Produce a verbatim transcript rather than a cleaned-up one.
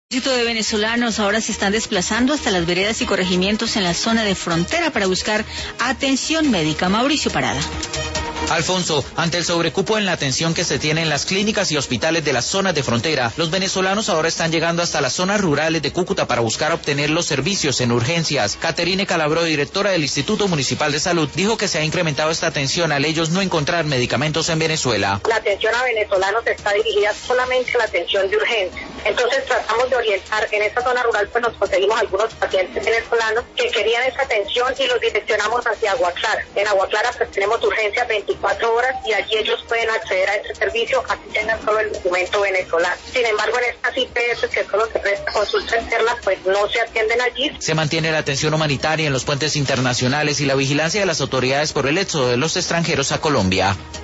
Ejército de venezolanos ahora se están desplazando hasta las veredas y corregimientos en la zona de frontera para buscar atención médica. Mauricio Parada. Alfonso, ante el sobrecupo en la atención que se tiene en las clínicas y hospitales de las zonas de frontera, los venezolanos ahora están llegando hasta las zonas rurales de Cúcuta para buscar obtener los servicios en urgencias. Caterine Calabró, directora del Instituto Municipal de Salud, dijo que se ha incrementado esta atención al ellos no encontrar medicamentos en Venezuela. La atención a venezolanos está dirigida solamente a la atención de urgencia. Entonces tratamos de orientar, en esta zona rural pues nos conseguimos algunos pacientes venezolanos que querían esa atención y los direccionamos hacia Agua Clara. En Agua Clara pues tenemos urgencias veinticuatro horas y allí ellos pueden acceder a ese servicio así tengan solo el documento venezolano. Sin embargo, en estas I P S que solo se presta consulta externa pues no se atienden allí. Se mantiene la atención humanitaria en los puentes internacionales y la vigilancia de las autoridades por el éxodo de los extranjeros a Colombia.